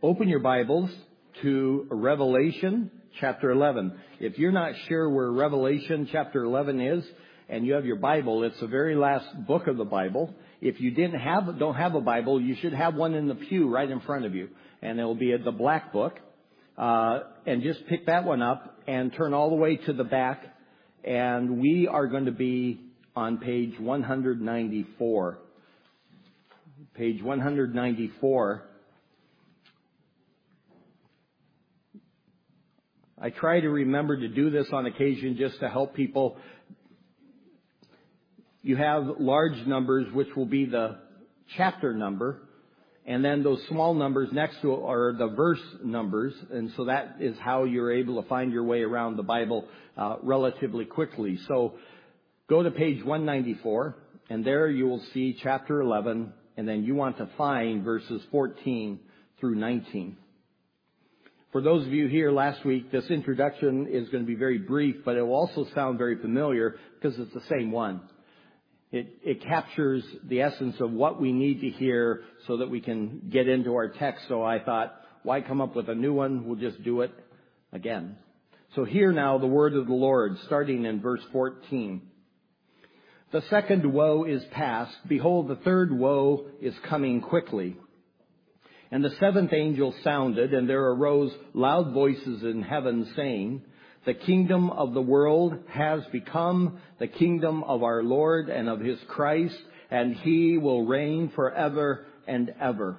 Open your Bibles to Revelation chapter 11. If you're not sure where Revelation chapter 11 is, and you have your Bible, it's the very last book of the Bible. If you don't have a Bible, you should have one in the pew right in front of you, and it'll be the black book. And just pick that one up and turn all the way to the back, and we are going to be on page 194. Page 194. I try to remember to do this on occasion just to help people. You have large numbers, which will be the chapter number, and then those small numbers next to it are the verse numbers, and so that is how you're able to find your way around the Bible relatively quickly. So go to page 194, and there you will see chapter 11, and then you want to find verses 14 through 19. For those of you here last week, this introduction is going to be very brief, but it will also sound very familiar because it's the same one. It captures the essence of what we need to hear so that we can get into our text. So I thought, why come up with a new one? We'll just do it again. So hear now the word of the Lord, starting in verse 14. The second woe is past. Behold, the third woe is coming quickly. And the seventh angel sounded, and there arose loud voices in heaven, saying, The kingdom of the world has become the kingdom of our Lord and of His Christ, and He will reign forever and ever.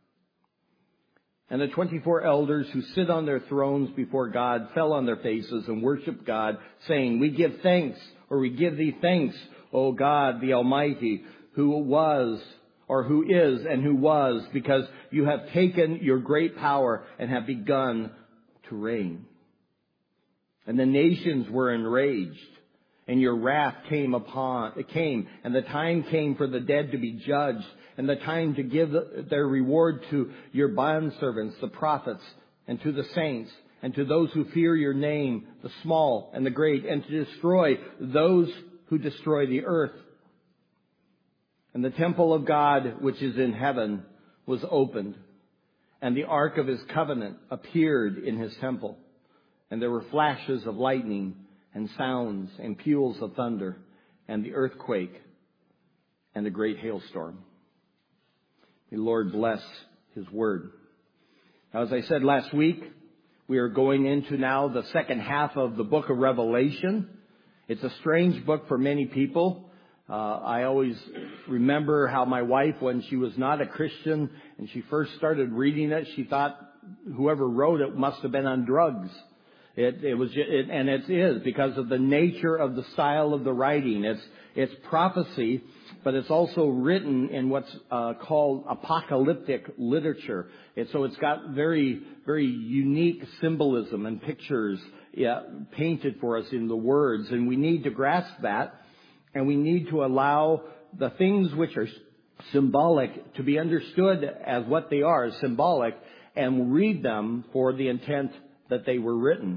And the 24 elders who sit on their thrones before God fell on their faces and worshiped God, saying, We give thanks, or we give Thee thanks, O God, the Almighty, who was, or who is and who was, because You have taken Your great power and have begun to reign. And the nations were enraged, and Your wrath came, and the time came for the dead to be judged, and the time to give their reward to Your bondservants, the prophets, and to the saints, and to those who fear Your name, the small and the great, and to destroy those who destroy the earth. And the temple of God, which is in heaven, was opened, and the ark of His covenant appeared in His temple. And there were flashes of lightning and sounds and peals of thunder and the earthquake and the great hailstorm. May the Lord bless His word. Now, as I said last week, we are going into now the second half of the book of Revelation. It's a strange book for many people. I always remember how my wife, when she was not a Christian and she first started reading it, she thought whoever wrote it must have been on drugs. It is because of the nature of the style of the writing. It's prophecy, but it's also written in what's called apocalyptic literature. So it's got very, very unique symbolism and pictures painted for us in the words, and we need to grasp that, and we need to allow the things which are symbolic to be understood as what they are, symbolic, and read them for the intent that they were written.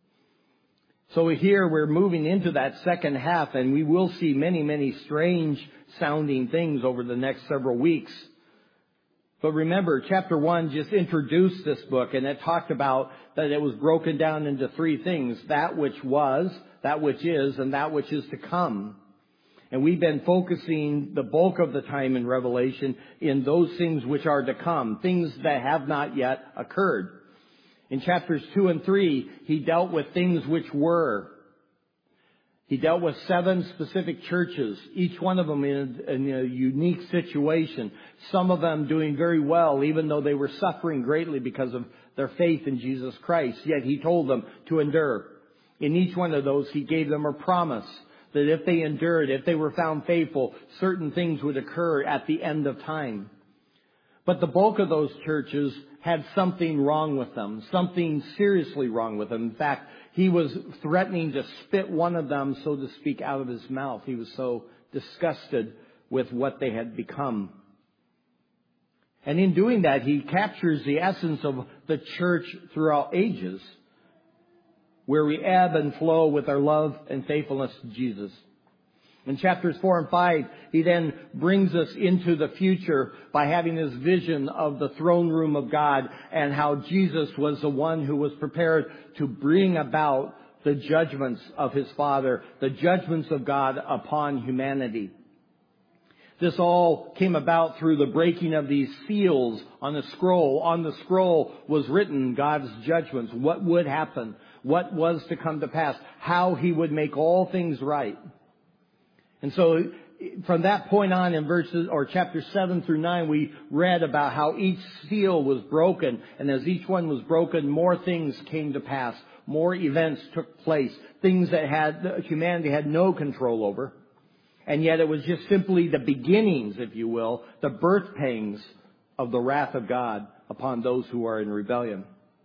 So here we're moving into that second half, and we will see many, many strange sounding things over the next several weeks. But remember, chapter 1 just introduced this book, and it talked about that it was broken down into three things: that which was, that which is, and that which is to come. And we've been focusing the bulk of the time in Revelation in those things which are to come, things that have not yet occurred. In chapters 2 and 3, he dealt with things which were. He dealt with 7 specific churches, each one of them in a unique situation. Some of them doing very well, even though they were suffering greatly because of their faith in Jesus Christ. Yet he told them to endure. In each one of those, he gave them a promise that if they endured, if they were found faithful, certain things would occur at the end of time. But the bulk of those churches had something wrong with them, something seriously wrong with them. In fact, he was threatening to spit one of them, so to speak, out of his mouth. He was so disgusted with what they had become. And in doing that, he captures the essence of the church throughout ages, where we ebb and flow with our love and faithfulness to Jesus. In chapters 4 and 5, he then brings us into the future by having this vision of the throne room of God and how Jesus was the one who was prepared to bring about the judgments of his Father, the judgments of God upon humanity. This all came about through the breaking of these seals on the scroll. On the scroll was written God's judgments, what would happen, what was to come to pass, how he would make all things right. And so from that point on in chapters 7 through 9, we read about how each seal was broken. And as each one was broken, more things came to pass. More events took place. Things that humanity had no control over. And yet it was just simply the beginnings, if you will, the birth pangs of the wrath of God upon those who are in rebellion.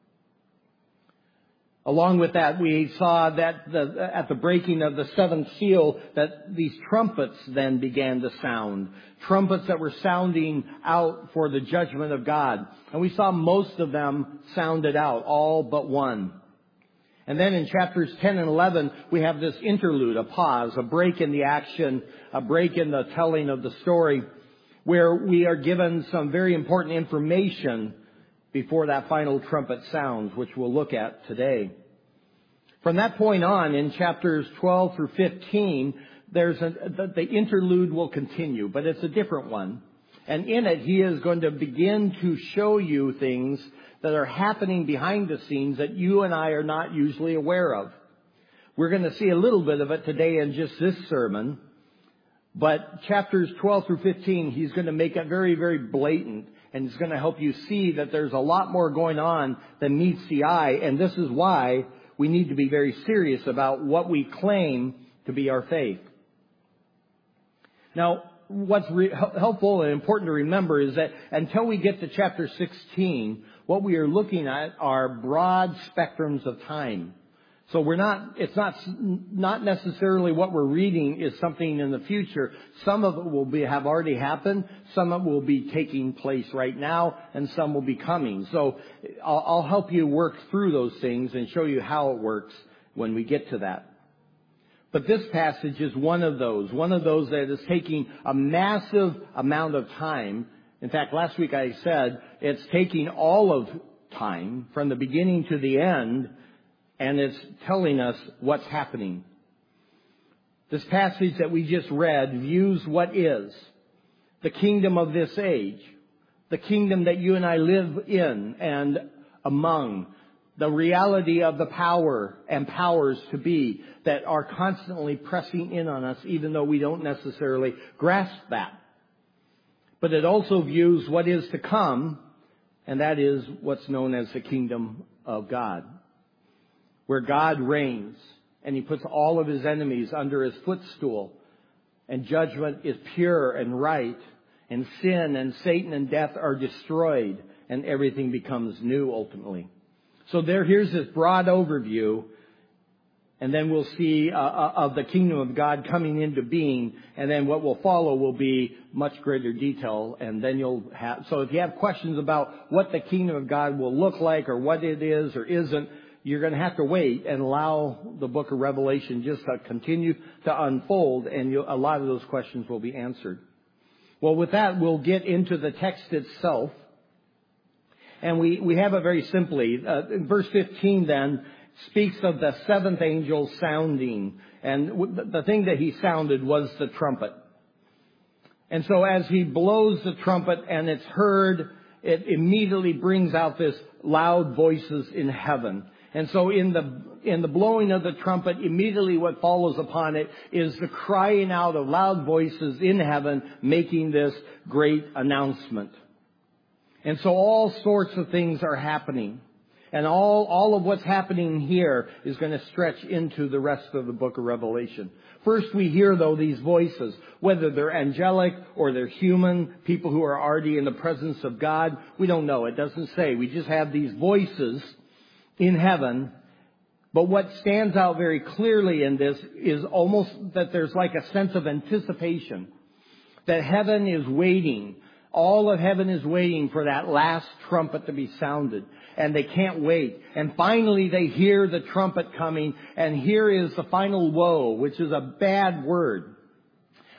Along with that, we saw that at the breaking of the seventh seal, that these trumpets then began to sound. Trumpets that were sounding out for the judgment of God. And we saw most of them sounded out, all but one. And then in chapters 10 and 11, we have this interlude, a pause, a break in the action, a break in the telling of the story, where we are given some very important information before that final trumpet sounds, which we'll look at today. From that point on, in chapters 12 through 15, the interlude will continue, but it's a different one. And in it, he is going to begin to show you things that are happening behind the scenes that you and I are not usually aware of. We're going to see a little bit of it today in just this sermon. But chapters 12 through 15, he's going to make it very, very blatant. And he's going to help you see that there's a lot more going on than meets the eye. And this is why we need to be very serious about what we claim to be our faith. Now, what's helpful and important to remember is that until we get to chapter 16, what we are looking at are broad spectrums of time. So it's not necessarily what we're reading is something in the future. Some of it will have already happened. Some of it will be taking place right now, and some will be coming. So I'll help you work through those things and show you how it works when we get to that. But this passage is one of those that is taking a massive amount of time. In fact, last week I said it's taking all of time from the beginning to the end, and it's telling us what's happening. This passage that we just read views what is the kingdom of this age, the kingdom that you and I live in and among, the reality of the power and powers to be that are constantly pressing in on us, even though we don't necessarily grasp that. But it also views what is to come, and that is what's known as the kingdom of God, where God reigns and he puts all of his enemies under his footstool, and judgment is pure and right, and sin and Satan and death are destroyed, and everything becomes new ultimately. So here's this broad overview, and then we'll see of the kingdom of God coming into being, and then what will follow will be much greater detail, and then so if you have questions about what the kingdom of God will look like or what it is or isn't, you're going to have to wait and allow the book of Revelation just to continue to unfold, and a lot of those questions will be answered. Well, with that, we'll get into the text itself. And we have it very simply. Verse 15 then speaks of the seventh angel sounding. And the thing that he sounded was the trumpet. And so as he blows the trumpet and it's heard, it immediately brings out this loud voices in heaven. And so in the blowing of the trumpet, immediately what follows upon it is the crying out of loud voices in heaven, making this great announcement. And so all sorts of things are happening. And all of what's happening here is going to stretch into the rest of the book of Revelation. First we hear, though, these voices, whether they're angelic or they're human, people who are already in the presence of God. We don't know. It doesn't say. We just have these voices in heaven. But what stands out very clearly in this is almost that there's like a sense of anticipation. That heaven is waiting. All of heaven is waiting for that last trumpet to be sounded. And they can't wait. And finally they hear the trumpet coming. And here is the final woe, which is a bad word.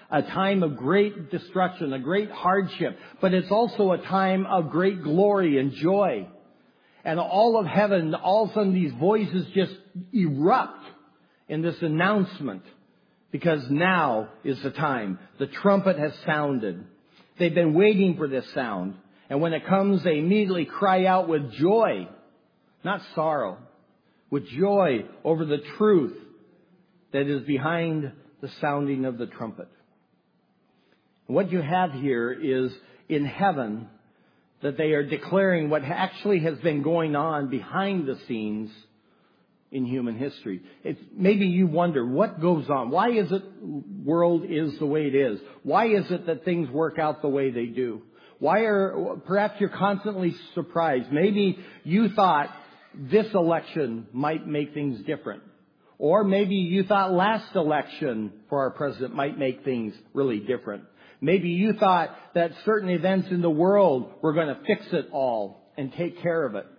a time of great destruction, a great hardship, but it's also a time of great glory and joy. And all of heaven, all of a sudden these voices just erupt in this announcement, because now is the time. The trumpet has sounded. They've been waiting for this sound. And when it comes, they immediately cry out with joy, not sorrow, with joy over the truth that is behind the sounding of the trumpet. What you have here is in heaven that they are declaring what actually has been going on behind the scenes in human history. Maybe you wonder what goes on. Why is it world is the way it is? Why is it that things work out the way they do? Perhaps you're constantly surprised. Maybe you thought this election might make things different. Or maybe you thought last election for our president might make things really different. Maybe you thought that certain events in the world were going to fix it all and take care of it.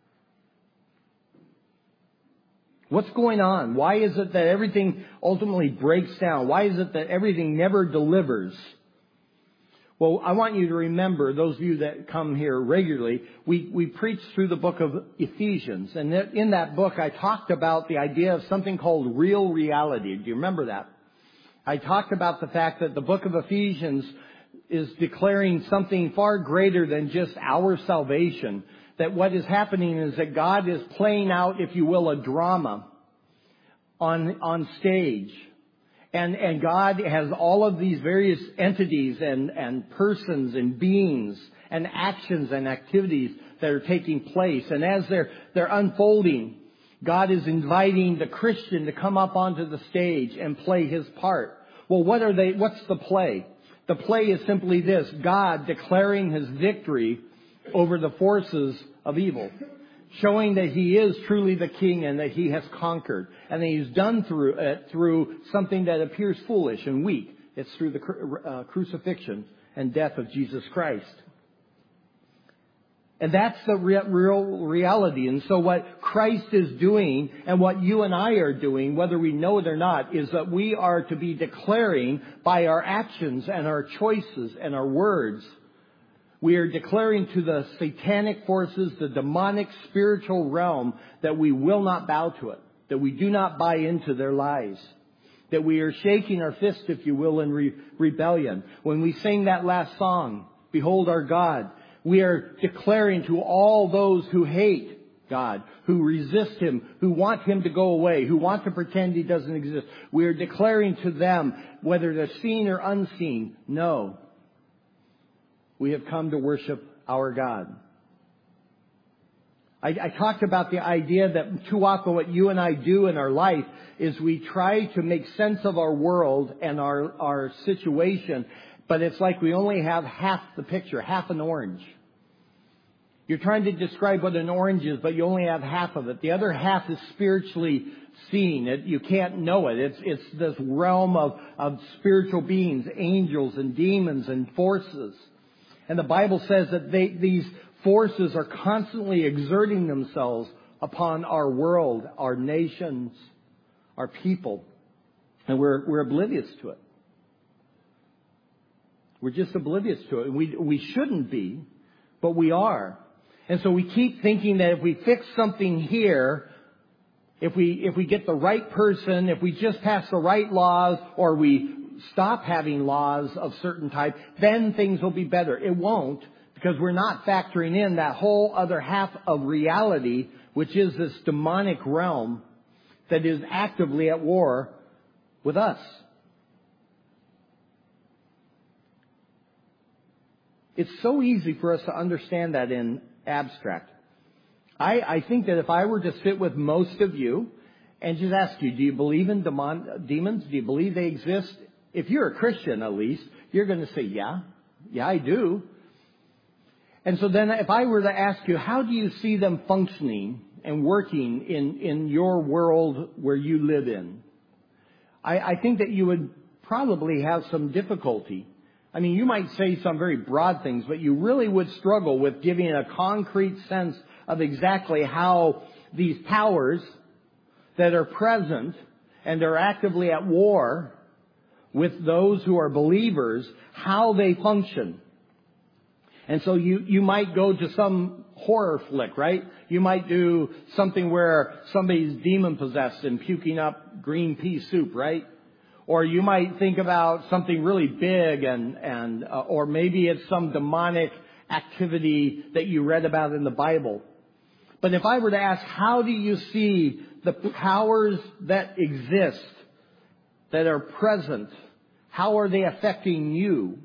What's going on? Why is it that everything ultimately breaks down? Why is it that everything never delivers? Well, I want you to remember, those of you that come here regularly, we preach through the book of Ephesians. And in that book, I talked about the idea of something called real reality. Do you remember that? I talked about the fact that the book of Ephesians is declaring something far greater than just our salvation. That what is happening is that God is playing out, if you will, a drama on stage. And God has all of these various entities and persons and beings and actions and activities that are taking place. And as they're unfolding, God is inviting the Christian to come up onto the stage and play his part. Well, what's the play? The play is simply this: God declaring his victory over the forces of evil, showing that he is truly the king and that he has conquered, and that he's done through something that appears foolish and weak. It's through the crucifixion and death of Jesus Christ. And that's the real reality. And so what Christ is doing and what you and I are doing, whether we know it or not, is that we are to be declaring by our actions and our choices and our words. We are declaring to the satanic forces, the demonic spiritual realm, that we will not bow to it, that we do not buy into their lies, that we are shaking our fist, if you will, in rebellion. When we sing that last song, Behold Our God, we are declaring to all those who hate God, who resist him, who want him to go away, who want to pretend he doesn't exist. We are declaring to them, whether they're seen or unseen, no. We have come to worship our God. I talked about the idea that too often what you and I do in our life is we try to make sense of our world and our situation, but it's like we only have half the picture, half an orange. You're trying to describe what an orange is, but you only have half of it. The other half is spiritually seen. You can't know it. It's this realm of spiritual beings, angels and demons and forces. And the Bible says that these forces are constantly exerting themselves upon our world, our nations, our people. And we're oblivious to it. We're just oblivious to it. We shouldn't be, but we are. And so we keep thinking that if we fix something here, if we get the right person, if we just pass the right laws, or we stop having laws of certain type, then things will be better. It won't, because we're not factoring in that whole other half of reality, which is this demonic realm that is actively at war with us. It's so easy for us to understand that in abstract. I think that if I were to sit with most of you and just ask you, do you believe in demons? Do you believe they exist? If you're a Christian, at least, you're going to say, yeah, I do. And so then if I were to ask you, how do you see them functioning and working in your world where you live in? I think that you would probably have some difficulty. I mean, you might say some very broad things, but you really would struggle with giving a concrete sense of exactly how these powers that are present and are actively at war with those who are believers, how they function. And so you might go to some horror flick, right? You might do something where somebody's demon possessed and puking up green pea soup, right? Or you might think about something really big or maybe it's some demonic activity that you read about in the Bible. But if I were to ask, how do you see the powers that exist, that are present, how are they affecting you?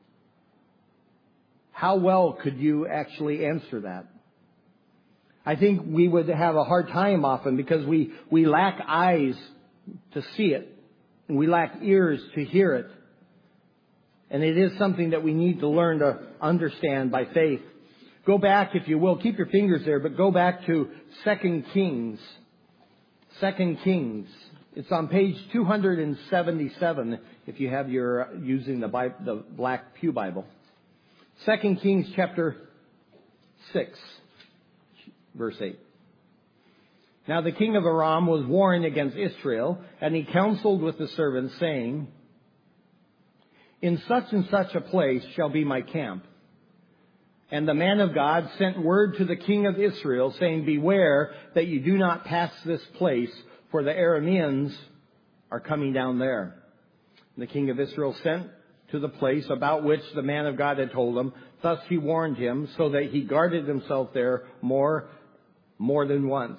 How well could you actually answer that? I think we would have a hard time often because we lack eyes to see it. And we lack ears to hear it. And it is something that we need to learn to understand by faith. Go back, if you will, keep your fingers there, but go back to 2 Kings. 2 Kings. It's on page 277 if you have using the Black Pew Bible. 2 Kings chapter 6, verse 8. Now the king of Aram was warring against Israel, and he counseled with the servants, saying, in such and such a place shall be my camp. And the man of God sent word to the king of Israel, saying, beware that you do not pass this place, for the Arameans are coming down there. And the king of Israel sent to the place about which the man of God had told him. Thus he warned him, so that he guarded himself there more than once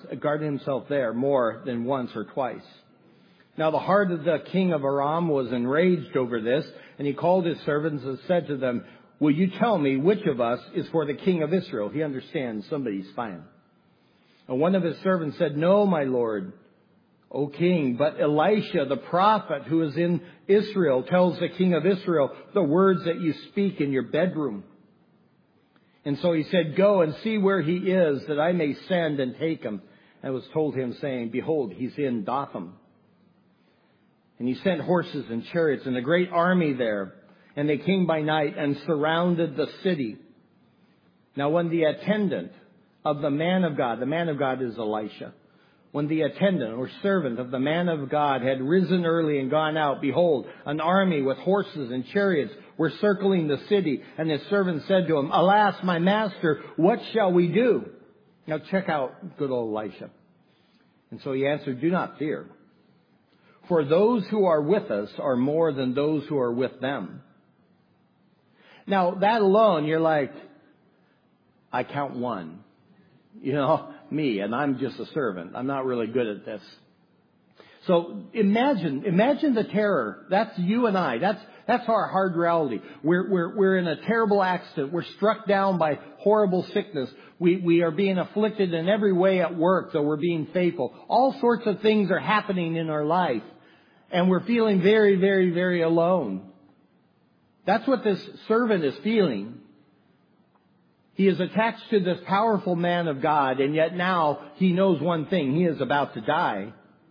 or twice. Now the heart of the king of Aram was enraged over this, and he called his servants and said to them, will you tell me which of us is for the king of Israel? He understands somebody's spying. And one of his servants said, no, my lord, O king, but Elisha, the prophet who is in Israel, tells the king of Israel the words that you speak in your bedroom. And so he said, go and see where he is, that I may send and take him. And it was told him, saying, behold, he's in Dothan. And he sent horses and chariots and a great army there. And they came by night and surrounded the city. Now when the attendant of the man of God is Elisha, when the attendant or servant of the man of God had risen early and gone out, behold, an army with horses and chariots were circling the city. And his servant said to him, alas, my master, what shall we do? Now check out good old Elisha. And so he answered, do not fear. For those who are with us are more than those who are with them. Now that alone, you're like, I count one. Me, and I'm just a servant. I'm not really good at this. So imagine the terror. That's you and I. That's our hard reality. We're in a terrible accident. We're struck down by horrible sickness. We are being afflicted in every way at work, though we're being faithful. All sorts of things are happening in our life. And we're feeling very, very, very alone. That's what this servant is feeling. He is attached to this powerful man of God, and yet now he knows one thing. He is about to die.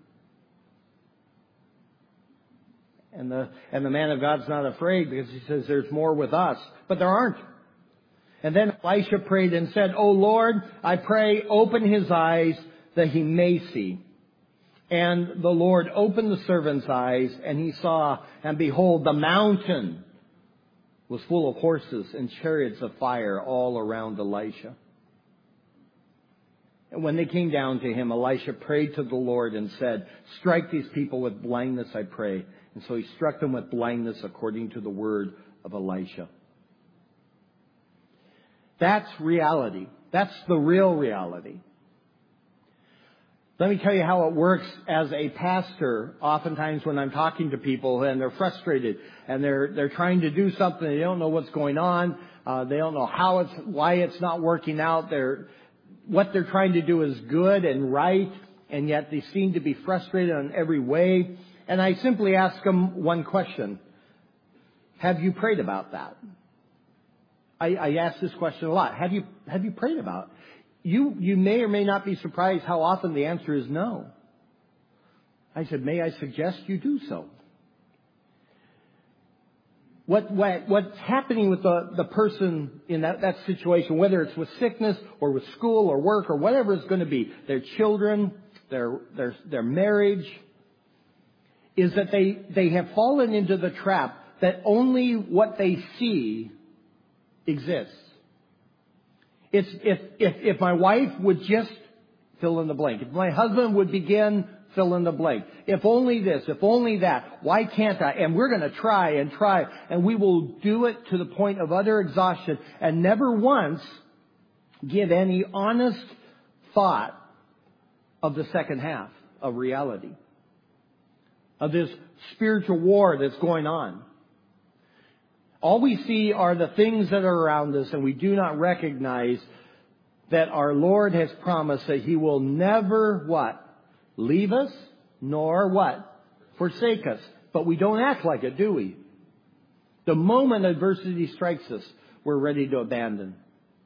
And the man of God's not afraid because he says there's more with us. But there aren't. And then Elisha prayed and said, O Lord, I pray, open his eyes that he may see. And the Lord opened the servant's eyes, and he saw, and behold, the mountain was full of horses and chariots of fire all around Elisha. And when they came down to him, Elisha prayed to the Lord and said, strike these people with blindness, I pray. And so he struck them with blindness according to the word of Elisha. That's reality. That's the real reality. Let me tell you how it works as a pastor. Oftentimes when I'm talking to people and they're frustrated and they're trying to do something, they don't know what's going on. They don't know why it's not working out. What they're trying to do is good and right, and yet they seem to be frustrated in every way. And I simply ask them one question. Have you prayed about that? I ask this question a lot. Have you prayed about it? You may or may not be surprised how often the answer is no. I said, may I suggest you do so? What's happening with the person in that situation, whether it's with sickness or with school or work or whatever it's going to be, their children, their marriage, is that they have fallen into the trap that only what they see exists. It's if my wife would just fill in the blank. If my husband would begin, fill in the blank. If only this, if only that. Why can't I? And we're going to try, and we will do it to the point of utter exhaustion and never once give any honest thought of the second half of reality, of this spiritual war that's going on. All we see are the things that are around us, and we do not recognize that our Lord has promised that He will never what? Leave us, nor what? Forsake us. But we don't act like it, do we? The moment adversity strikes us, we're ready to abandon.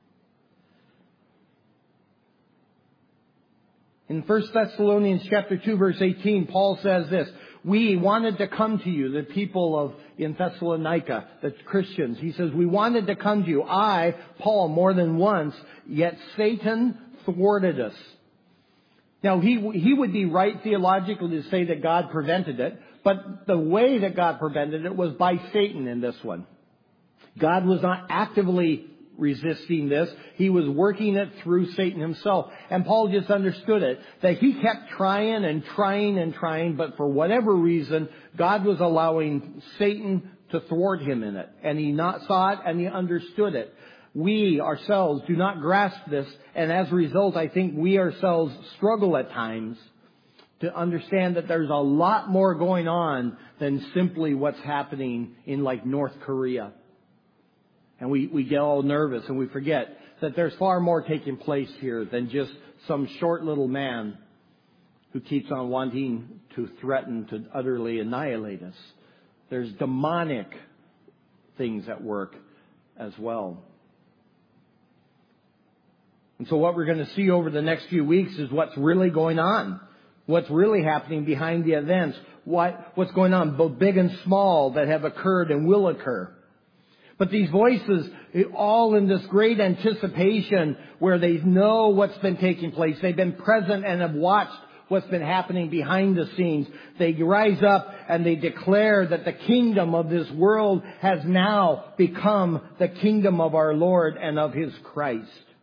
In 1 Thessalonians chapter 2, verse 18, Paul says this, we wanted to come to you, the people in Thessalonica, the Christians. He says, we wanted to come to you, I, Paul, more than once, yet Satan thwarted us. Now, he would be right theologically to say that God prevented it, but the way that God prevented it was by Satan in this one. God was not actively resisting this. He was working it through Satan himself. And Paul just understood it, that he kept trying and trying and trying, but for whatever reason, God was allowing Satan to thwart him in it. And he saw it and he understood it. We ourselves do not grasp this, and as a result, I think we ourselves struggle at times to understand that there's a lot more going on than simply what's happening in like North Korea. And we get all nervous and we forget that there's far more taking place here than just some short little man who keeps on wanting to threaten to utterly annihilate us. There's demonic things at work as well. And so what we're going to see over the next few weeks is what's really going on. What's really happening behind the events. What's going on, both big and small, that have occurred and will occur. But these voices, all in this great anticipation where they know what's been taking place. They've been present and have watched what's been happening behind the scenes. They rise up and they declare that the kingdom of this world has now become the kingdom of our Lord and of His Christ.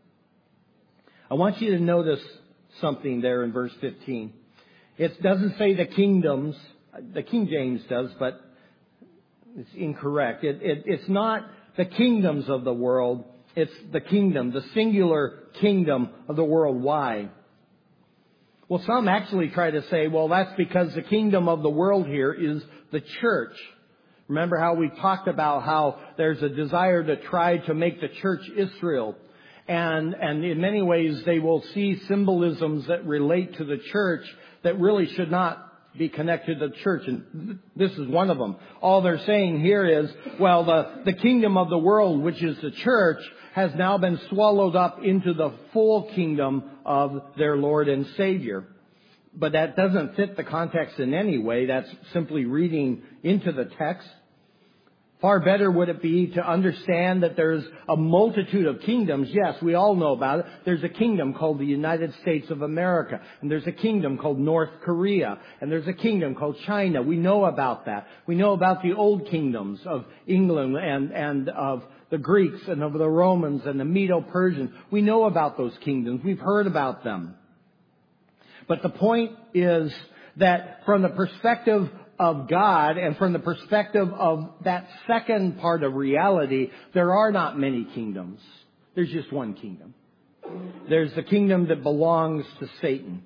I want you to notice something there in verse 15. It doesn't say the kingdoms. The King James does, but it's incorrect. It's not the kingdoms of the world. It's the kingdom, the singular kingdom of the world. Why? Well, some actually try to say, well, that's because the kingdom of the world here is the church. Remember how we talked about how there's a desire to try to make the church Israel. And in many ways they will see symbolisms that relate to the church that really should not be connected to the church. And this is one of them. All they're saying here is, well, the kingdom of the world, which is the church, has now been swallowed up into the full kingdom of their Lord and Savior. But that doesn't fit the context in any way. That's simply reading into the text. Far better would it be to understand that there's a multitude of kingdoms. Yes, we all know about it. There's a kingdom called the United States of America. And there's a kingdom called North Korea. And there's a kingdom called China. We know about that. We know about the old kingdoms of England and of the Greeks and of the Romans and the Medo-Persians. We know about those kingdoms. We've heard about them. But the point is that from the perspective of God and from the perspective of that second part of reality, there are not many kingdoms. There's just one kingdom. There's the kingdom that belongs to Satan.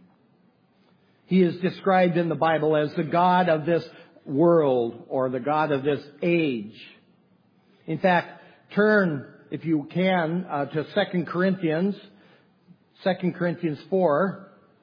He is described in the Bible as the God of this world or the God of this age. In fact, turn, if you can, to 2 Corinthians 4.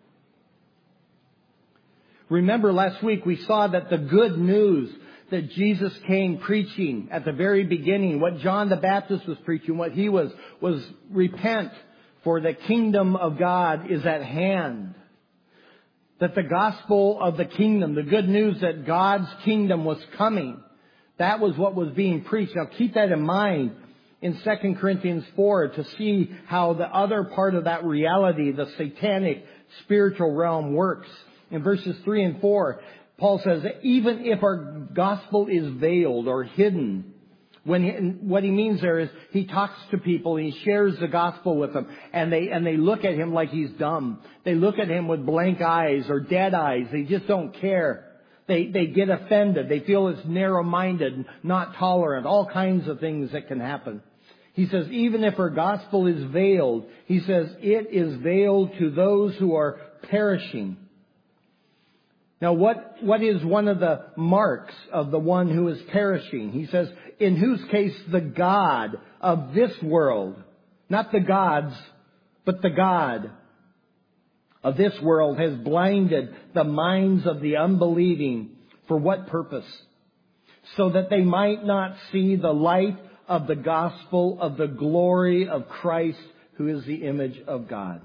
Remember last week we saw that the good news that Jesus came preaching at the very beginning, what John the Baptist was preaching, what he was repent, for the kingdom of God is at hand. That the gospel of the kingdom, the good news that God's kingdom was coming, that was what was being preached. Now keep that in mind in 2 Corinthians 4 to see how the other part of that reality, the satanic spiritual realm, works. In verses 3 and 4, Paul says that even if our gospel is veiled or hidden, what he means there is he talks to people and he shares the gospel with them, and they look at him like he's dumb. They look at him with blank eyes or dead eyes. They just don't care. They get offended. They feel it's narrow-minded, not tolerant, all kinds of things that can happen. He says, even if our gospel is veiled, he says, it is veiled to those who are perishing. Now, what is one of the marks of the one who is perishing? He says, in whose case the God of this world, not the gods, but the God of this world has blinded the minds of the unbelieving. For what purpose? So that they might not see the light of the gospel of the glory of Christ, who is the image of God.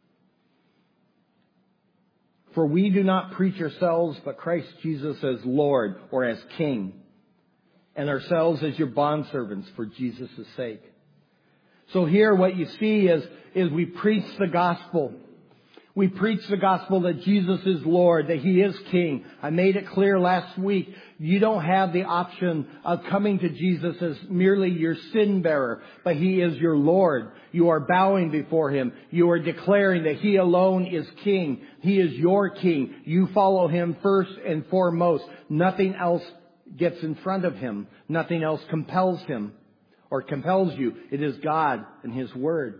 For we do not preach ourselves, but Christ Jesus as Lord or as King, and ourselves as your bondservants for Jesus' sake. So here what you see is we preach the gospel. We preach the gospel that Jesus is Lord, that He is King. I made it clear last week, you don't have the option of coming to Jesus as merely your sin bearer, but He is your Lord. You are bowing before Him. You are declaring that He alone is King. He is your King. You follow Him first and foremost. Nothing else gets in front of Him. Nothing else compels Him or compels you. It is God and His Word.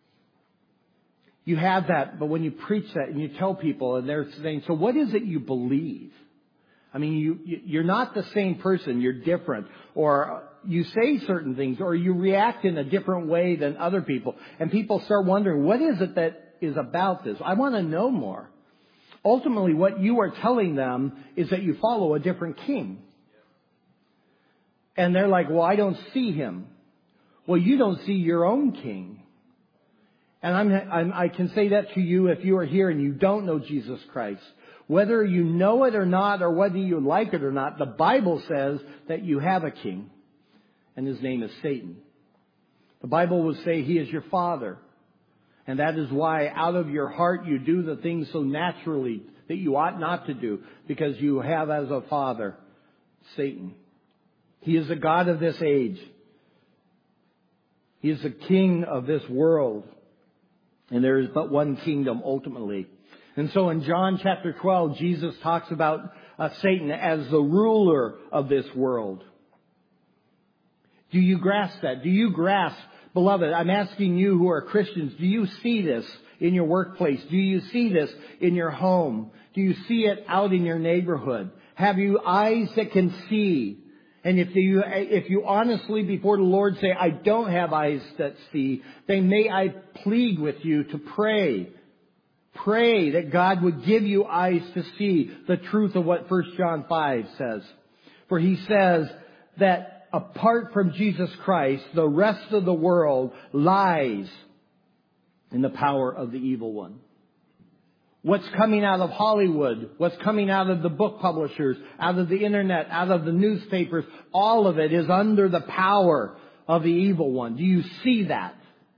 You have that, but when you preach that and you tell people and they're saying, so what is it you believe? I mean, you're not the same person. You're different. Or you say certain things or you react in a different way than other people. And people start wondering, what is it that is about this? I want to know more. Ultimately, what you are telling them is that you follow a different king. And they're like, well, I don't see Him. Well, you don't see your own king. And I can say that to you if you are here and you don't know Jesus Christ. Whether you know it or not, or whether you like it or not, the Bible says that you have a king. And his name is Satan. The Bible will say he is your father. And that is why out of your heart you do the things so naturally that you ought not to do. Because you have as a father Satan. He is the god of this age. He is the king of this world. And there is but one kingdom ultimately. And so in John chapter 12, Jesus talks about Satan as the ruler of this world. Do you grasp that? Do you grasp, beloved, I'm asking you who are Christians, do you see this in your workplace? Do you see this in your home? Do you see it out in your neighborhood? Have you eyes that can see? And if you honestly before the Lord say, I don't have eyes that see, then may I plead with you to pray. Pray that God would give you eyes to see the truth of what 1 John 5 says. For he says that apart from Jesus Christ, the rest of the world lies in the power of the evil one. What's coming out of Hollywood, what's coming out of the book publishers, out of the internet, out of the newspapers, all of it is under the power of the evil one. Do you see that?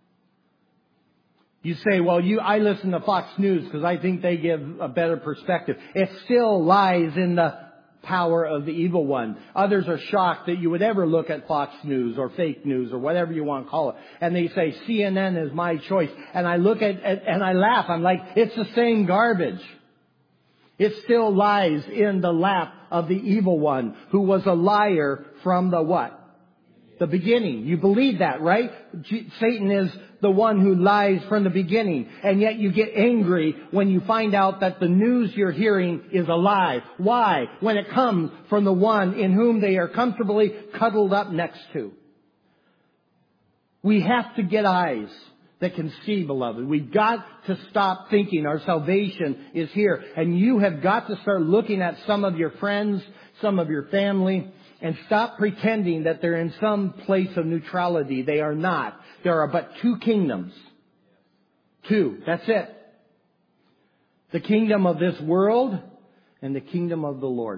You say, well, I listen to Fox News because I think they give a better perspective. It still lies in the power of the evil one. Others are shocked that you would ever look at Fox News or fake news or whatever you want to call it. And they say, CNN is my choice. And I look at it and I laugh. I'm like, it's the same garbage. It still lies in the lap of the evil one who was a liar from the what? The beginning. You believe that, right? Satan is the one who lies from the beginning. And yet you get angry when you find out that the news you're hearing is a lie. Why? When it comes from the one in whom they are comfortably cuddled up next to. We have to get eyes that can see, beloved. We've got to stop thinking our salvation is here. And you have got to start looking at some of your friends, some of your family, and stop pretending that they're in some place of neutrality. They are not. There are but two kingdoms. Two. That's it. The kingdom of this world and the kingdom of the Lord.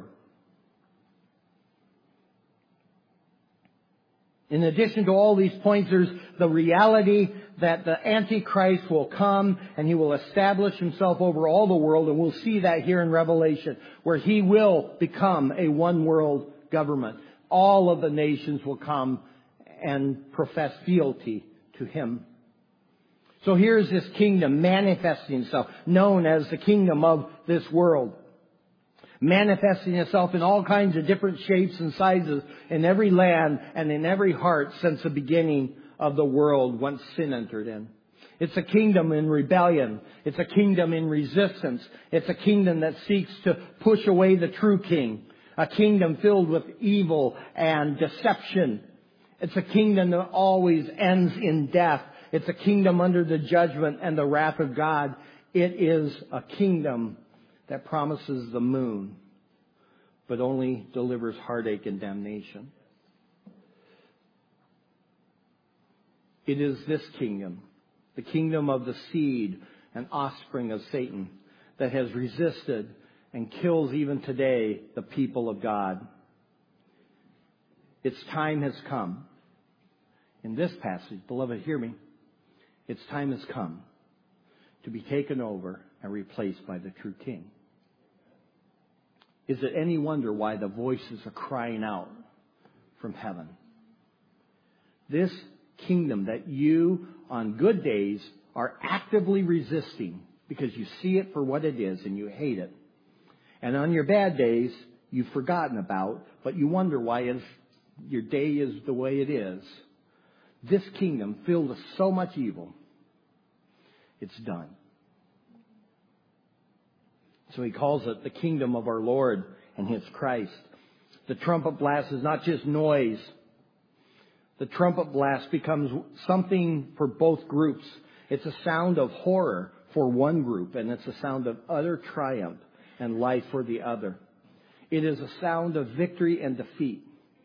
In addition to all these points, there's the reality that the Antichrist will come and he will establish himself over all the world, and we'll see that here in Revelation, where he will become a one world government. All of the nations will come and profess fealty to him. So here's this kingdom manifesting itself, known as the kingdom of this world. Manifesting itself in all kinds of different shapes and sizes in every land and in every heart since the beginning of the world once sin entered in. It's a kingdom in rebellion. It's a kingdom in resistance. It's a kingdom that seeks to push away the true king. A kingdom filled with evil and deception. It's a kingdom that always ends in death. It's a kingdom under the judgment and the wrath of God. It is a kingdom that promises the moon, but only delivers heartache and damnation. It is this kingdom, the kingdom of the seed and offspring of Satan, that has resisted and kills even today the people of God. Its time has come. In this passage, beloved, hear me. Its time has come to be taken over and replaced by the true king. Is it any wonder why the voices are crying out from heaven? This kingdom that you, on good days, are actively resisting because you see it for what it is and you hate it. And on your bad days, you've forgotten about, but you wonder why your day is the way it is. This kingdom filled with so much evil, it's done. So he calls it the kingdom of our Lord and his Christ. The trumpet blast is not just noise. The trumpet blast becomes something for both groups. It's a sound of horror for one group, and it's a sound of utter triumph and life for the other. It is a sound of victory and defeat.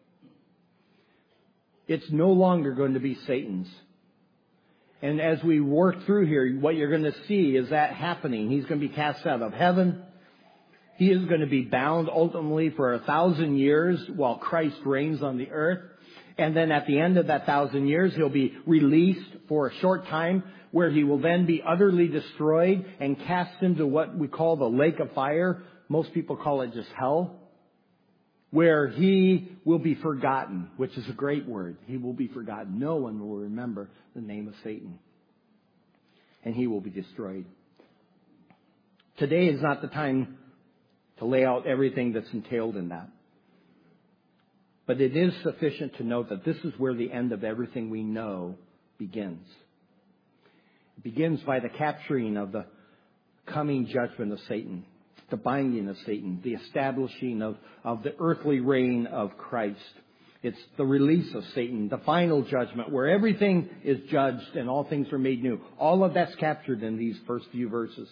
It's no longer going to be Satan's. And as we work through here, what you're going to see is that happening. He's going to be cast out of heaven. He is going to be bound ultimately for 1,000 years while Christ reigns on the earth. And then at the end of that 1,000 years, he'll be released for a short time, where he will then be utterly destroyed and cast into what we call the lake of fire. Most people call it just hell, where he will be forgotten, which is a great word. He will be forgotten. No one will remember the name of Satan. And he will be destroyed. Today is not the time to lay out everything that's entailed in that. But it is sufficient to note that this is where the end of everything we know begins. It begins by the capturing of the coming judgment of Satan, the binding of Satan, the establishing of the earthly reign of Christ. It's the release of Satan, the final judgment, where everything is judged and all things are made new. All of that's captured in these first few verses.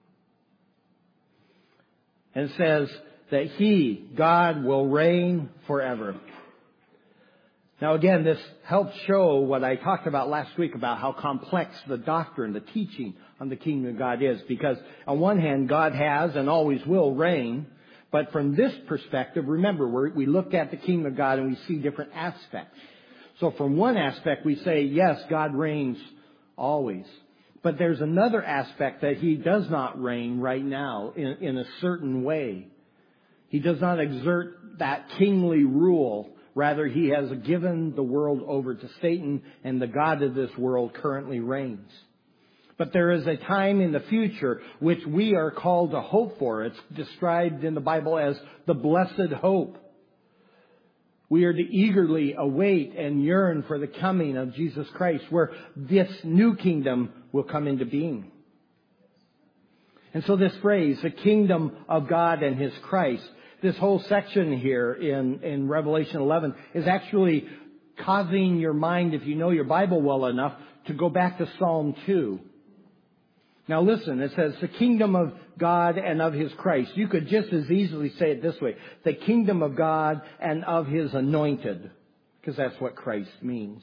And it says that he, God, will reign forever. Now again, this helps show what I talked about last week about how complex the doctrine, the teaching on the kingdom of God is. Because on one hand, God has and always will reign. But from this perspective, remember, we look at the kingdom of God and we see different aspects. So from one aspect, we say, yes, God reigns always. But there's another aspect that he does not reign right now in a certain way. He does not exert that kingly rule. Rather, he has given the world over to Satan, and the god of this world currently reigns. But there is a time in the future which we are called to hope for. It's described in the Bible as the blessed hope. We are to eagerly await and yearn for the coming of Jesus Christ, where this new kingdom will come into being. And so this phrase, the kingdom of God and his Christ, this whole section here in Revelation 11 is actually causing your mind, if you know your Bible well enough, to go back to Psalm 2. Now listen, it says the kingdom of God and of his Christ. You could just as easily say it this way. The kingdom of God and of his anointed. Because that's what Christ means.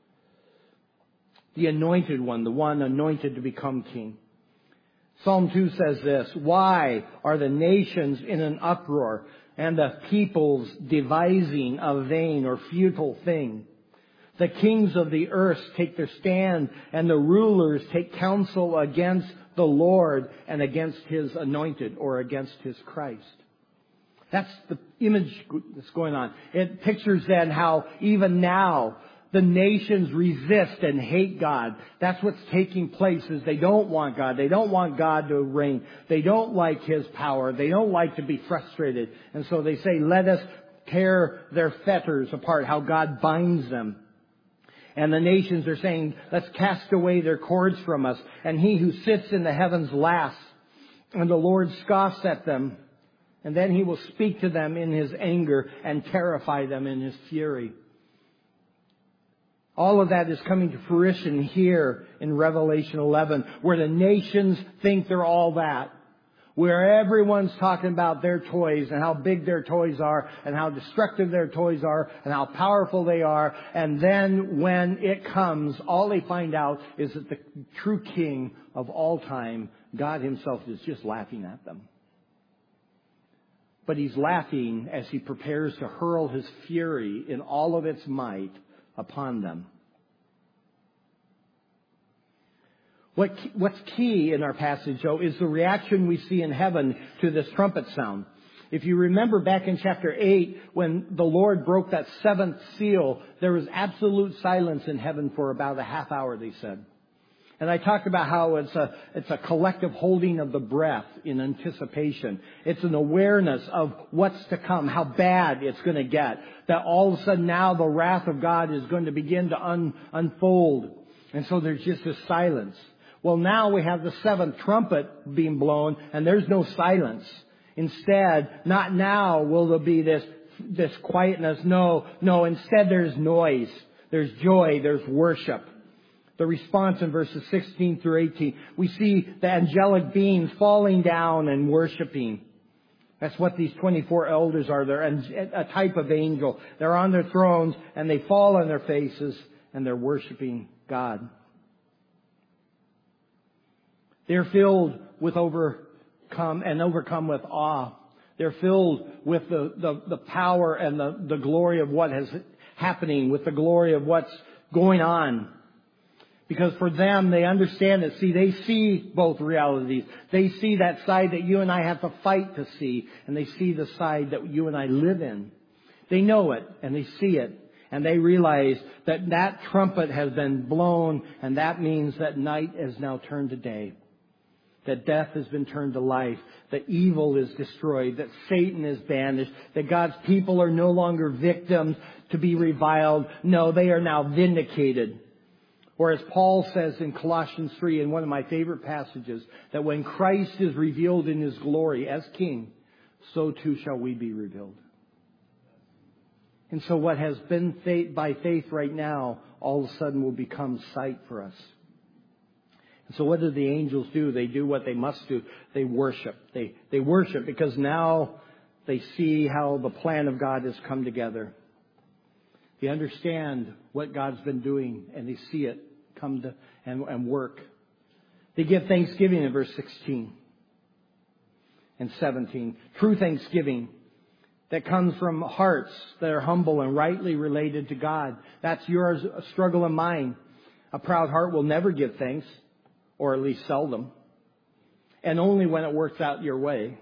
The anointed one, the one anointed to become king. Psalm 2 says this, why are the nations in an uproar and the peoples devising a vain or futile thing? The kings of the earth take their stand, and the rulers take counsel against the Lord and against His anointed, or against His Christ. That's the image that's going on. It pictures then how even now the nations resist and hate God. That's what's taking place, is they don't want God. They don't want God to reign. They don't like His power. They don't like to be frustrated. And so they say, let us tear their fetters apart, how God binds them. And the nations are saying, let's cast away their cords from us. And He who sits in the heavens laughs, and the Lord scoffs at them. And then He will speak to them in His anger and terrify them in His fury. All of that is coming to fruition here in Revelation 11, where the nations think they're all that. Where everyone's talking about their toys and how big their toys are and how destructive their toys are and how powerful they are. And then when it comes, all they find out is that the true King of all time, God Himself, is just laughing at them. But He's laughing as He prepares to hurl His fury in all of its might upon them. What's key in our passage, though, is the reaction we see in heaven to this trumpet sound. If you remember back in chapter 8, when the Lord broke that seventh seal, there was absolute silence in heaven for about a half hour, they said. And I talked about how it's a collective holding of the breath in anticipation. It's an awareness of what's to come, how bad it's going to get. That all of a sudden now the wrath of God is going to begin to unfold. And so there's just this silence. Well, now we have the seventh trumpet being blown, and there's no silence. Instead, not now will there be this quietness. No. Instead, there's noise. There's joy. There's worship. The response in verses 16 through 18, we see the angelic beings falling down and worshiping. That's what these 24 elders are. They're a type of angel. They're on their thrones, and they fall on their faces, and they're worshiping God. They're filled with overcome with awe. They're filled with the power and the glory of what is happening, with the glory of what's going on. Because for them, they understand it. See, they see both realities. They see that side that you and I have to fight to see, and they see the side that you and I live in. They know it, and they see it. And they realize that trumpet has been blown, and that means that night is now turned to day. That death has been turned to life. That evil is destroyed. That Satan is banished. That God's people are no longer victims to be reviled. No, they are now vindicated. Or as Paul says in Colossians 3, in one of my favorite passages, that when Christ is revealed in His glory as King, so too shall we be revealed. And so what has been by faith right now, all of a sudden will become sight for us. And so what do the angels do? They do what they must do. They worship. They worship because now they see how the plan of God has come together. They understand what God's been doing, and they see it come to and work. They give thanksgiving in verse 16 and 17. True thanksgiving that comes from hearts that are humble and rightly related to God. That's yours, a struggle and mine. A proud heart will never give thanks, or at least seldom, and only when it works out your way.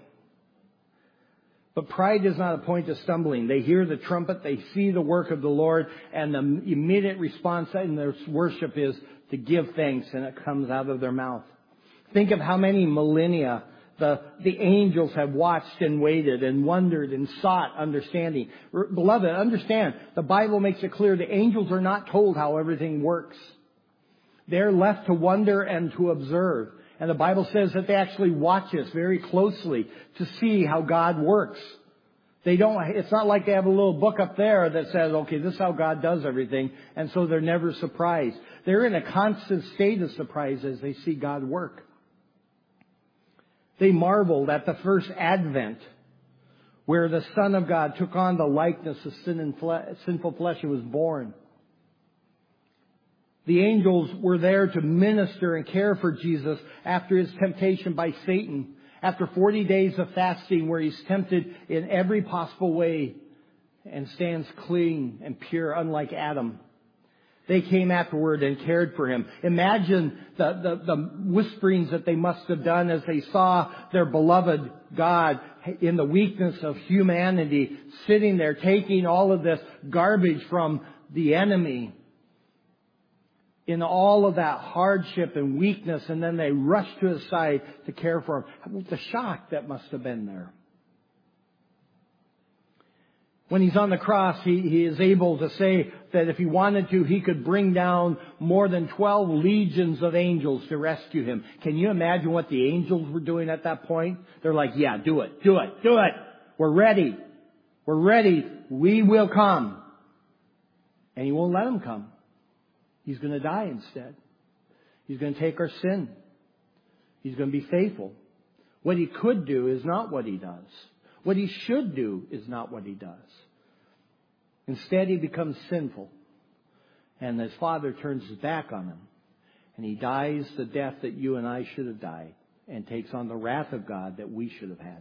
But pride is not a point of stumbling. They hear the trumpet, they see the work of the Lord, and the immediate response in their worship is to give thanks, and it comes out of their mouth. Think of how many millennia the angels have watched and waited and wondered and sought understanding. Beloved, understand, the Bible makes it clear the angels are not told how everything works. They're left to wonder and to observe. And the Bible says that they actually watch us very closely to see how God works. It's not like they have a little book up there that says, okay, this is how God does everything. And so they're never surprised. They're in a constant state of surprise as they see God work. They marveled at the first advent, where the Son of God took on the likeness of sinful flesh and was born. The angels were there to minister and care for Jesus after His temptation by Satan. After 40 days of fasting where He's tempted in every possible way and stands clean and pure, unlike Adam. They came afterward and cared for him. Imagine the whisperings that they must have done as they saw their beloved God in the weakness of humanity sitting there taking all of this garbage from the enemy in all of that hardship and weakness, and then they rushed to his side to care for him. The shock that must have been there. When he's on the cross, he is able to say that if he wanted to, he could bring down more than 12 legions of angels to rescue him. Can you imagine what the angels were doing at that point? They're like, yeah, do it. We're ready. We will come. And he won't let them come. He's going to die instead. He's going to take our sin. He's going to be faithful. What he could do is not what he does. What he should do is not what he does. Instead, he becomes sinful. And his Father turns his back on him. And he dies the death that you and I should have died. And takes on the wrath of God that we should have had.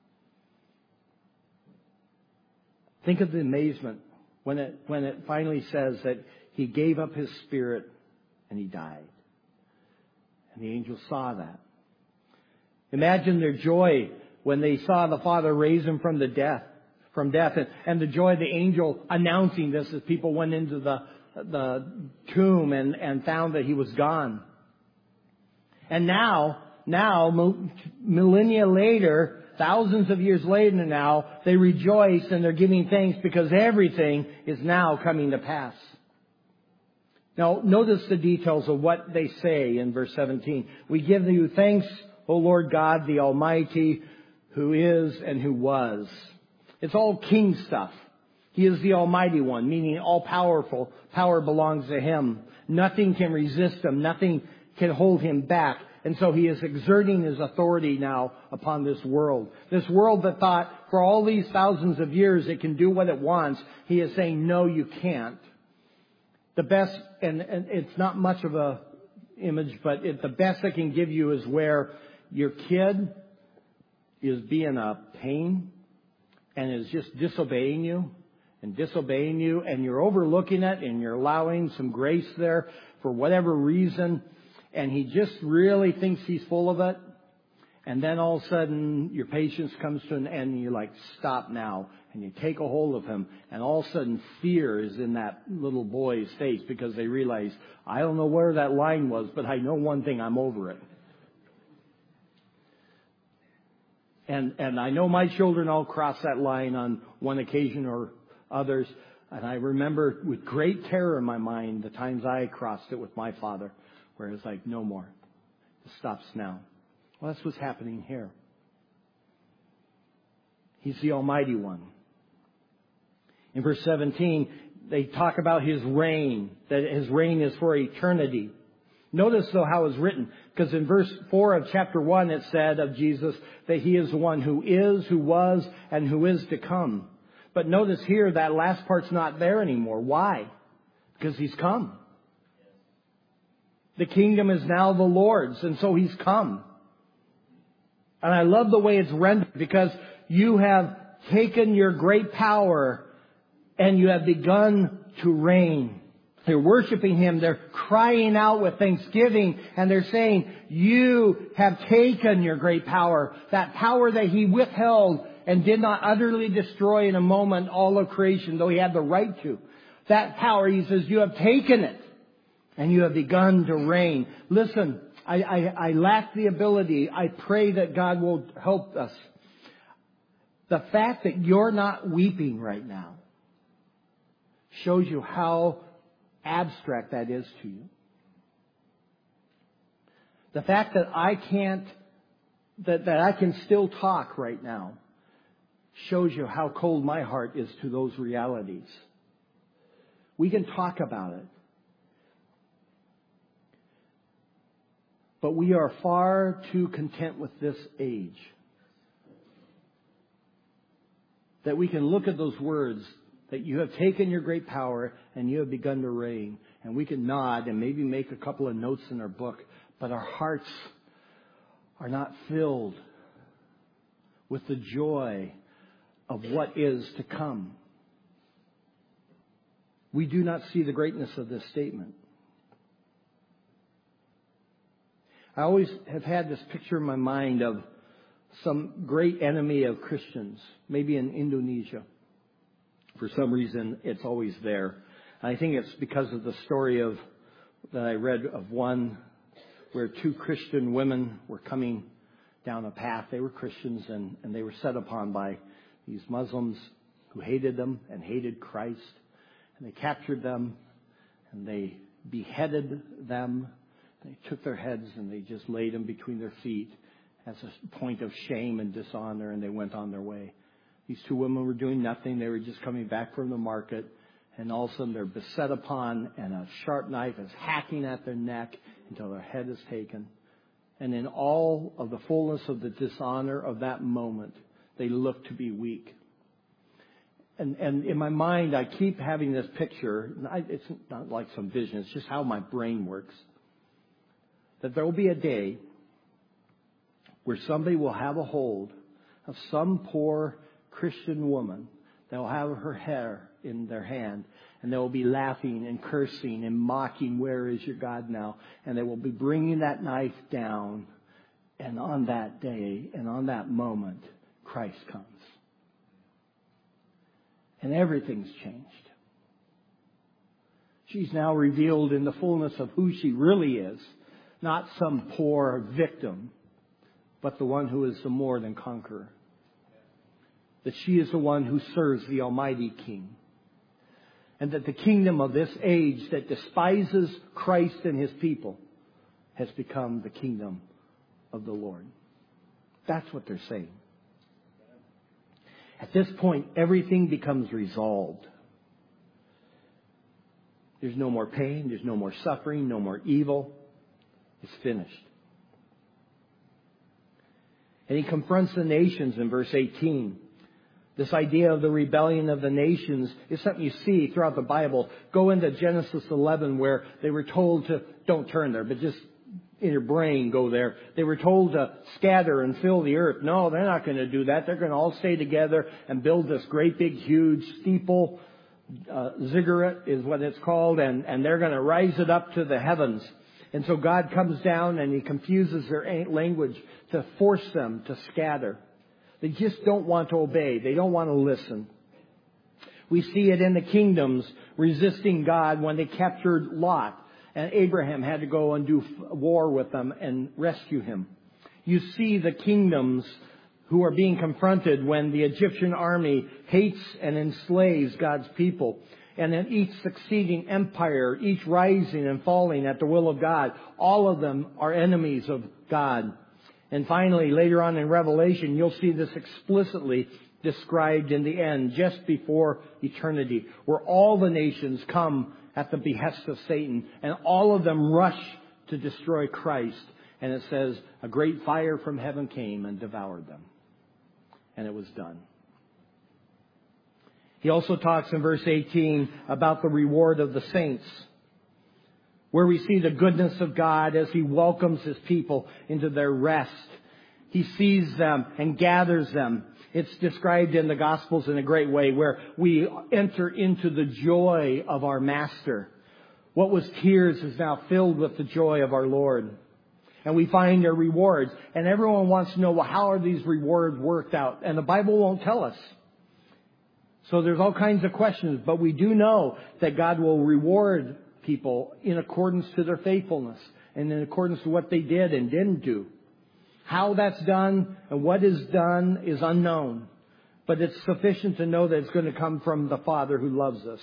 Think of the amazement when it finally says that he gave up his spirit and he died. And the angels saw that. Imagine their joy when they saw the Father raise him from death, and the joy of the angel announcing this as people went into the tomb and found that he was gone. And now, millennia later, thousands of years later now, they rejoice and they're giving thanks because everything is now coming to pass. Now, notice the details of what they say in verse 17. We give you thanks, O Lord God, the Almighty, who is and who was. It's all king stuff. He is the Almighty One, meaning all powerful. Power belongs to Him. Nothing can resist Him. Nothing can hold Him back. And so He is exerting His authority now upon this world. This world that thought for all these thousands of years it can do what it wants. He is saying, no, you can't. The best, and it's not much of a image, but the best I can give you is where your kid is being a pain and is just disobeying you, and you're overlooking it and you're allowing some grace there for whatever reason, and he just really thinks he's full of it. And then all of a sudden your patience comes to an end and you're like, stop now. And you take a hold of him, and all of a sudden fear is in that little boy's face because they realize, I don't know where that line was, but I know one thing, I'm over it. And I know my children all cross that line on one occasion or others. And I remember with great terror in my mind the times I crossed it with my father, where it's like, no more. It stops now. Well, that's what's happening here. He's the Almighty One. In verse 17, they talk about His reign, that His reign is for eternity. Notice, though, how it's written, because in verse 4 of chapter 1 it said of Jesus that He is the one who is, who was, and who is to come. But notice here that last part's not there anymore. Why? Because He's come. The kingdom is now the Lord's, and so He's come. And I love the way it's rendered, because you have taken your great power and you have begun to reign. They're worshiping Him. They're crying out with thanksgiving. And they're saying, you have taken your great power. That power that He withheld and did not utterly destroy in a moment all of creation, though He had the right to. That power, He says, you have taken it. And you have begun to reign. Listen, I lack the ability. I pray that God will help us. The fact that you're not weeping right now shows you how abstract that is to you. The fact that I can still talk right now shows you how cold my heart is to those realities. We can talk about it. But we are far too content with this age that we can look at those words, that you have taken your great power and you have begun to reign. And we can nod and maybe make a couple of notes in our book, but our hearts are not filled with the joy of what is to come. we do not see the greatness of this statement. I always have had this picture in my mind of some great enemy of Christians, maybe in Indonesia. For some reason, it's always there. I think it's because of the story that I read of one where two Christian women were coming down a path. They were Christians and they were set upon by these Muslims who hated them and hated Christ. And they captured them and they beheaded them. They took their heads and they just laid them between their feet as a point of shame and dishonor, and they went on their way. These two women were doing nothing. They were just coming back from the market, and all of a sudden they're beset upon, and a sharp knife is hacking at their neck until their head is taken. And in all of the fullness of the dishonor of that moment, they look to be weak. And in my mind, I keep having this picture. It's not like some vision. It's just how my brain works. That there will be a day where somebody will have a hold of some poor Christian woman that will have her hair in their hand, and they will be laughing and cursing and mocking, "Where is your God now?" And they will be bringing that knife down. And on that day and on that moment, Christ comes. And everything's changed. She's now revealed in the fullness of who she really is. Not some poor victim, but the one who is the more than conqueror. That she is the one who serves the Almighty King. And that the kingdom of this age that despises Christ and His people has become the kingdom of the Lord. That's what they're saying. At this point, everything becomes resolved. There's no more pain, there's no more suffering, no more evil. It's finished. And He confronts the nations in verse 18. This idea of the rebellion of the nations is something you see throughout the Bible. Go into Genesis 11 where they were told to, don't turn there, but just in your brain go there. They were told to scatter and fill the earth. No, they're not going to do that. They're going to all stay together and build this great big huge steeple. Ziggurat is what it's called. And they're going to rise it up to the heavens. And so God comes down and He confuses their language to force them to scatter. They just don't want to obey. They don't want to listen. We see it in the kingdoms resisting God when they captured Lot. And Abraham had to go and do war with them and rescue him. You see the kingdoms who are being confronted when the Egyptian army hates and enslaves God's people. And then each succeeding empire, each rising and falling at the will of God, all of them are enemies of God. And finally, later on in Revelation, you'll see this explicitly described in the end, just before eternity, where all the nations come at the behest of Satan, and all of them rush to destroy Christ. And it says, a great fire from heaven came and devoured them. And it was done. He also talks in verse 18 about the reward of the saints, where we see the goodness of God as He welcomes His people into their rest. He sees them and gathers them. It's described in the Gospels in a great way, where we enter into the joy of our Master. What was tears is now filled with the joy of our Lord. And we find their rewards. And everyone wants to know, well, how are these rewards worked out? And the Bible won't tell us. So there's all kinds of questions. But we do know that God will reward people in accordance to their faithfulness and in accordance to what they did and didn't do. How that's done and what is done is unknown. But it's sufficient to know that it's going to come from the Father who loves us.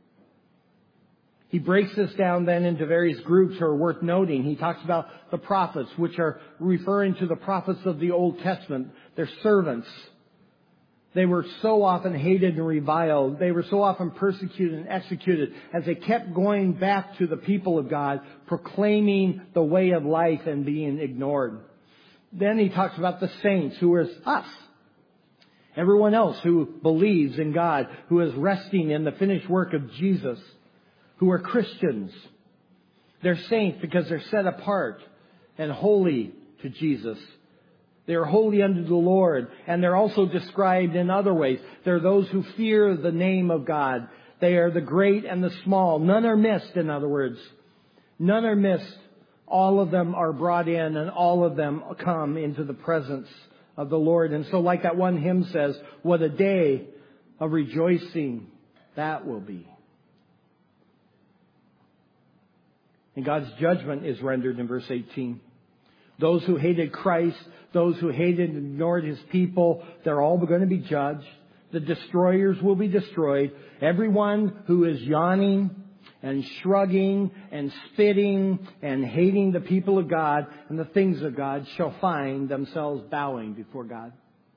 He breaks this down then into various groups who are worth noting. He talks about the prophets, which are referring to the prophets of the Old Testament. They're servants. They were so often hated and reviled. They were so often persecuted and executed as they kept going back to the people of God, proclaiming the way of life and being ignored. Then he talks about the saints, who is us. Everyone else who believes in God, who is resting in the finished work of Jesus, who are Christians. They're saints because they're set apart and holy to Jesus. They are holy unto the Lord. And they're also described in other ways. They're those who fear the name of God. They are the great and the small. None are missed, in other words. None are missed. All of them are brought in, and all of them come into the presence of the Lord. And so like that one hymn says, what a day of rejoicing that will be. And God's judgment is rendered in verse 18. Those who hated Christ, those who hated and ignored His people, they're all going to be judged. The destroyers will be destroyed. Everyone who is yawning and shrugging and spitting and hating the people of God and the things of God shall find themselves bowing before God.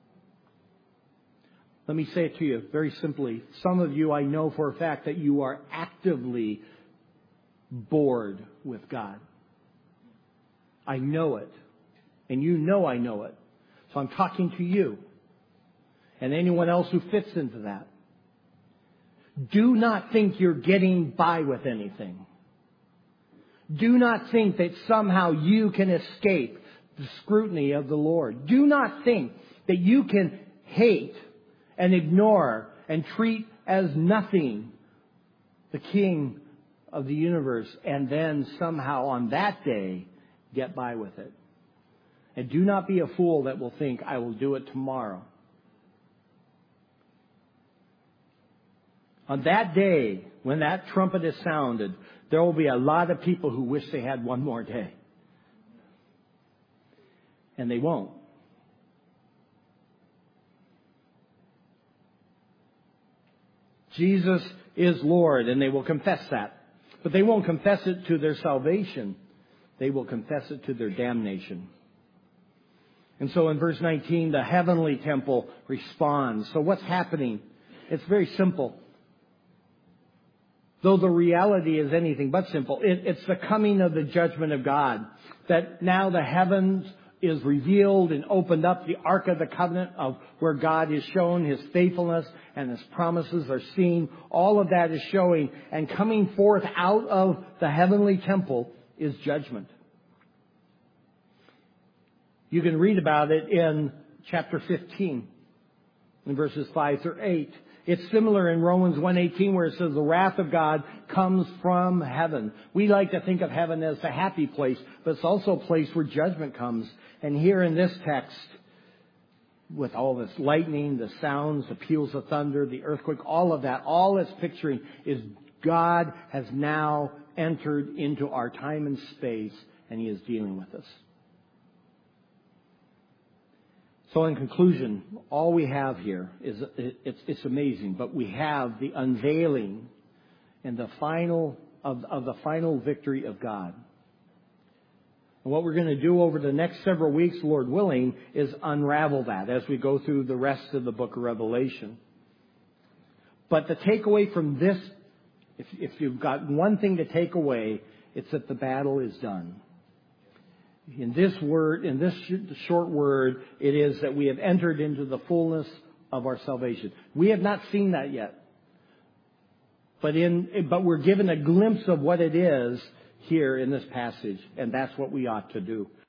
Let me say it to you very simply. Some of you, I know for a fact that you are actively bored with God. I know it. And you know I know it. So I'm talking to you and anyone else who fits into that. Do not think you're getting by with anything. Do not think that somehow you can escape the scrutiny of the Lord. Do not think that you can hate and ignore and treat as nothing the King of the universe and then somehow on that day get by with it. And do not be a fool that will think, I will do it tomorrow. On that day, when that trumpet is sounded, there will be a lot of people who wish they had one more day. And they won't. Jesus is Lord, and they will confess that. But they won't confess it to their salvation. They will confess it to their damnation. And so in verse 19, the heavenly temple responds. So what's happening? It's very simple. Though the reality is anything but simple. It's the coming of the judgment of God. That now the heavens is revealed and opened up, the Ark of the Covenant of where God is shown His faithfulness and His promises are seen. All of that is showing, and coming forth out of the heavenly temple is judgment. You can read about it in chapter 15, in verses 5 through 8. It's similar in Romans 1:18 where it says the wrath of God comes from heaven. We like to think of heaven as a happy place, but it's also a place where judgment comes. And here in this text, with all this lightning, the sounds, the peals of thunder, the earthquake, all of that, all it's picturing is God has now entered into our time and space, and He is dealing with us. So in conclusion, all we have here is, it's amazing, but we have the unveiling and the final victory of God. And what we're going to do over the next several weeks, Lord willing, is unravel that as we go through the rest of the book of Revelation. But the takeaway from this, if you've got one thing to take away, it's that the battle is done. In this short word, it is that we have entered into the fullness of our salvation. We have not seen that yet. But we're given a glimpse of what it is here in this passage, and that's what we ought to do.